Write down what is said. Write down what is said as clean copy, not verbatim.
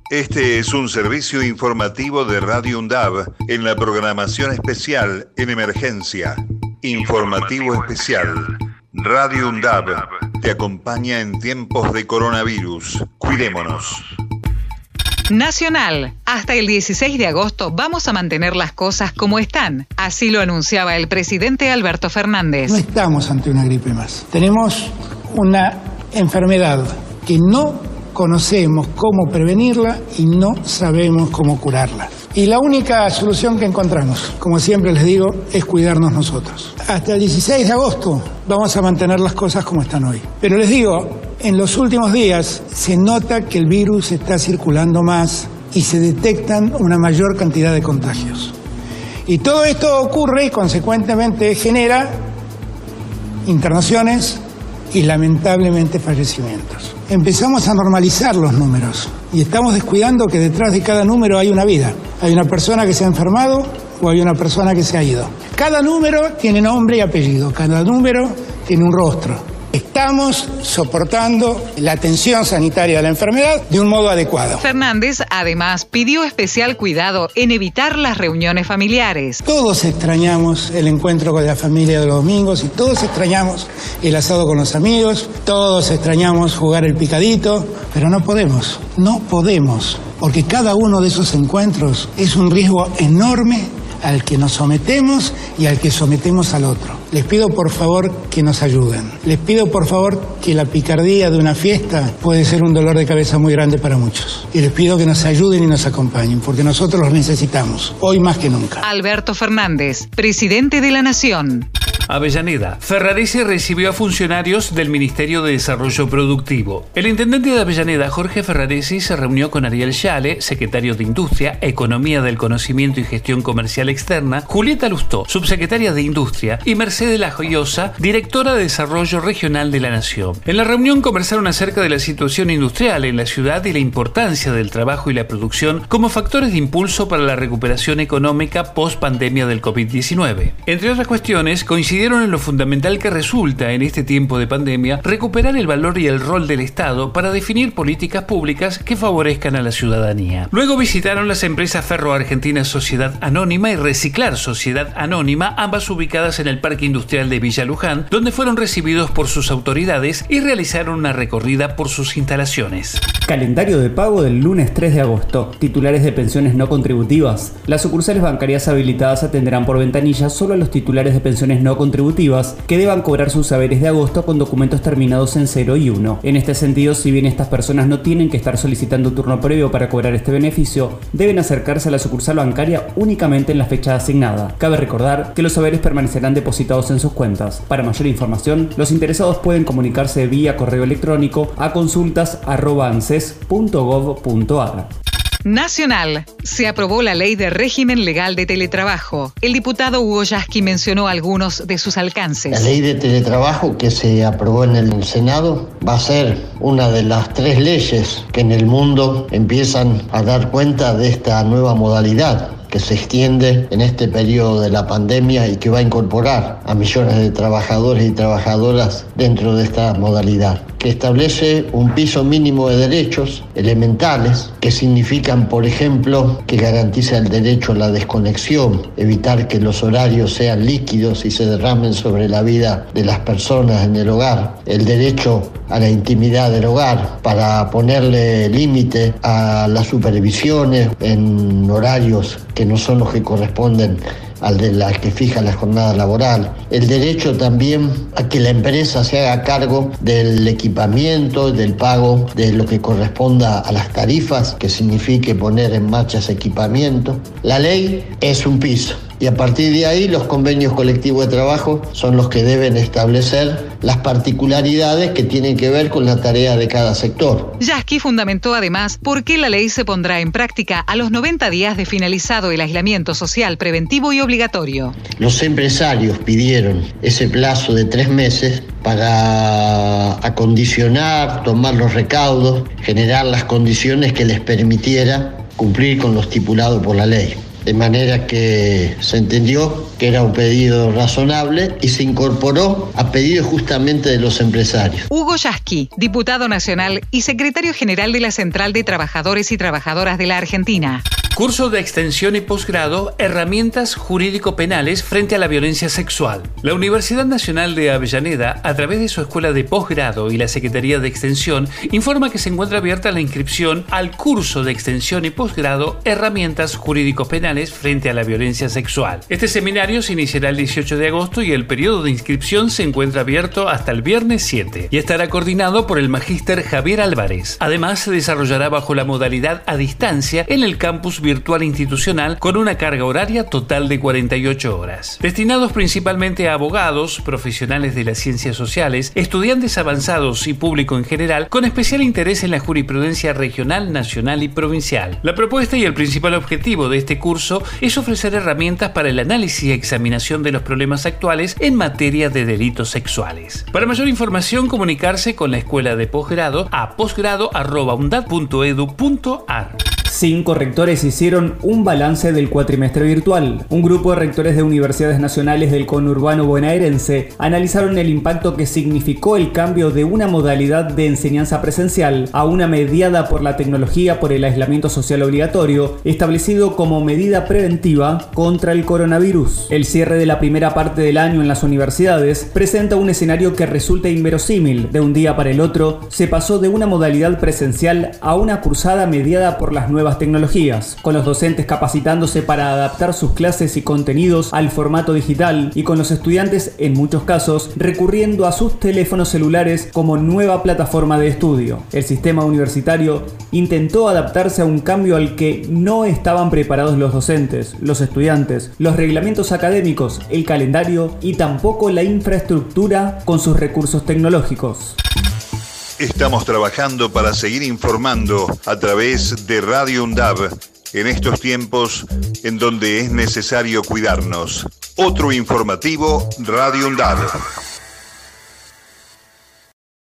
Este es un servicio informativo de Radio UNDAB en la programación especial en emergencia. Informativo especial. Radio UNDAB te acompaña en tiempos de coronavirus. Cuidémonos. Nacional. Hasta el 16 de agosto vamos a mantener las cosas como están. Así lo anunciaba el presidente Alberto Fernández. No estamos ante una gripe más. Tenemos una enfermedad que no conocemos cómo prevenirla y no sabemos cómo curarla. Y la única solución que encontramos, como siempre les digo, es cuidarnos nosotros. Hasta el 16 de agosto vamos a mantener las cosas como están hoy. Pero les digo, en los últimos días se nota que el virus está circulando más y se detectan una mayor cantidad de contagios. Y todo esto ocurre y consecuentemente genera internaciones y lamentablemente fallecimientos. Empezamos a normalizar los números y estamos descuidando que detrás de cada número hay una vida. Hay una persona que se ha enfermado o hay una persona que se ha ido. Cada número tiene nombre y apellido, cada número tiene un rostro. Estamos soportando la atención sanitaria de la enfermedad de un modo adecuado. Fernández, además, pidió especial cuidado en evitar las reuniones familiares. Todos extrañamos el encuentro con la familia de los domingos y todos extrañamos el asado con los amigos, todos extrañamos jugar el picadito, pero no podemos, porque cada uno de esos encuentros es un riesgo enorme al que nos sometemos y al que sometemos al otro. Les pido por favor que nos ayuden. Les pido por favor que la picardía de una fiesta puede ser un dolor de cabeza muy grande para muchos. Y les pido que nos ayuden y nos acompañen, porque nosotros los necesitamos, hoy más que nunca. Alberto Fernández, presidente de la Nación. Avellaneda. Ferraresi recibió a funcionarios del Ministerio de Desarrollo Productivo. El intendente de Avellaneda, Jorge Ferraresi, se reunió con Ariel Yale, secretario de Industria, Economía del Conocimiento y Gestión Comercial Externa, Julieta Lustó, subsecretaria de Industria, y Mercedes La Joyosa, directora de Desarrollo Regional de la Nación. En la reunión conversaron acerca de la situación industrial en la ciudad y la importancia del trabajo y la producción como factores de impulso para la recuperación económica post-pandemia del COVID-19. Entre otras cuestiones, coincidieron en lo fundamental que resulta en este tiempo de pandemia recuperar el valor y el rol del Estado para definir políticas públicas que favorezcan a la ciudadanía. Luego visitaron las empresas Ferro Argentina Sociedad Anónima y Reciclar Sociedad Anónima, ambas ubicadas en el Parque Industrial de Villa Luján, donde fueron recibidos por sus autoridades y realizaron una recorrida por sus instalaciones. Calendario de pago del lunes 3 de agosto. Titulares de pensiones no contributivas. Las sucursales bancarias habilitadas atenderán por ventanilla solo a los titulares de pensiones no contributivas que deban cobrar sus saberes de agosto con documentos terminados en 0 y 1. En este sentido, si bien estas personas no tienen que estar solicitando turno previo para cobrar este beneficio, deben acercarse a la sucursal bancaria únicamente en la fecha asignada. Cabe recordar que los saberes permanecerán depositados en sus cuentas. Para mayor información, los interesados pueden comunicarse vía correo electrónico a consultas@anses.gov.ar. Nacional. Se aprobó la Ley de Régimen Legal de Teletrabajo. El diputado Hugo Yasky mencionó algunos de sus alcances. La ley de teletrabajo que se aprobó en el Senado va a ser una de las 3 leyes que en el mundo empiezan a dar cuenta de esta nueva modalidad que se extiende en este periodo de la pandemia y que va a incorporar a millones de trabajadores y trabajadoras dentro de esta modalidad, que establece un piso mínimo de derechos elementales que significan, por ejemplo, que garantiza el derecho a la desconexión, evitar que los horarios sean líquidos y se derramen sobre la vida de las personas en el hogar, el derecho a la intimidad del hogar para ponerle límite a las supervisiones en horarios que no son los que corresponden al de la que fija la jornada laboral, el derecho también a que la empresa se haga cargo del equipamiento, del pago de lo que corresponda a las tarifas, que signifique poner en marcha ese equipamiento. La ley es un piso y a partir de ahí los convenios colectivos de trabajo son los que deben establecer las particularidades que tienen que ver con la tarea de cada sector. Yasky fundamentó además por qué la ley se pondrá en práctica a los 90 días de finalizado el aislamiento social preventivo y obligatorio. Los empresarios pidieron ese plazo de 3 meses para acondicionar, tomar los recaudos, generar las condiciones que les permitiera cumplir con lo estipulado por la ley. de manera que se entendió que era un pedido razonable y se incorporó a pedido justamente de los empresarios. Hugo Yasky, diputado nacional y secretario general de la Central de Trabajadores y Trabajadoras de la Argentina. Curso de extensión y posgrado, herramientas jurídico-penales frente a la violencia sexual. La Universidad Nacional de Avellaneda, a través de su escuela de posgrado y la Secretaría de Extensión, informa que se encuentra abierta la inscripción al curso de extensión y posgrado, herramientas jurídico-penales frente a la violencia sexual. Este seminario se iniciará el 18 de agosto y el periodo de inscripción se encuentra abierto hasta el viernes 7 y estará coordinado por el magíster Javier Álvarez. Además, se desarrollará bajo la modalidad a distancia en el campus virtual institucional con una carga horaria total de 48 horas. Destinados principalmente a abogados, profesionales de las ciencias sociales, estudiantes avanzados y público en general, con especial interés en la jurisprudencia regional, nacional y provincial. La propuesta y el principal objetivo de este curso es ofrecer herramientas para el análisis y examinación de los problemas actuales en materia de delitos sexuales. Para mayor información, comunicarse con la Escuela de Posgrado a posgrado@undad.edu.ar. 5 rectores hicieron un balance del cuatrimestre virtual. Un grupo de rectores de universidades nacionales del conurbano bonaerense analizaron el impacto que significó el cambio de una modalidad de enseñanza presencial a una mediada por la tecnología por el aislamiento social obligatorio, establecido como medida preventiva contra el coronavirus. El cierre de la primera parte del año en las universidades presenta un escenario que resulta inverosímil. De un día para el otro, se pasó de una modalidad presencial a una cursada mediada por las nuevas tecnologías, con los docentes capacitándose para adaptar sus clases y contenidos al formato digital y con los estudiantes, en muchos casos, recurriendo a sus teléfonos celulares como nueva plataforma de estudio. El sistema universitario intentó adaptarse a un cambio al que no estaban preparados los docentes, los estudiantes, los reglamentos académicos, el calendario y tampoco la infraestructura con sus recursos tecnológicos. Estamos trabajando para seguir informando a través de Radio UNDAB en estos tiempos en donde es necesario cuidarnos. Otro informativo, Radio UNDAB.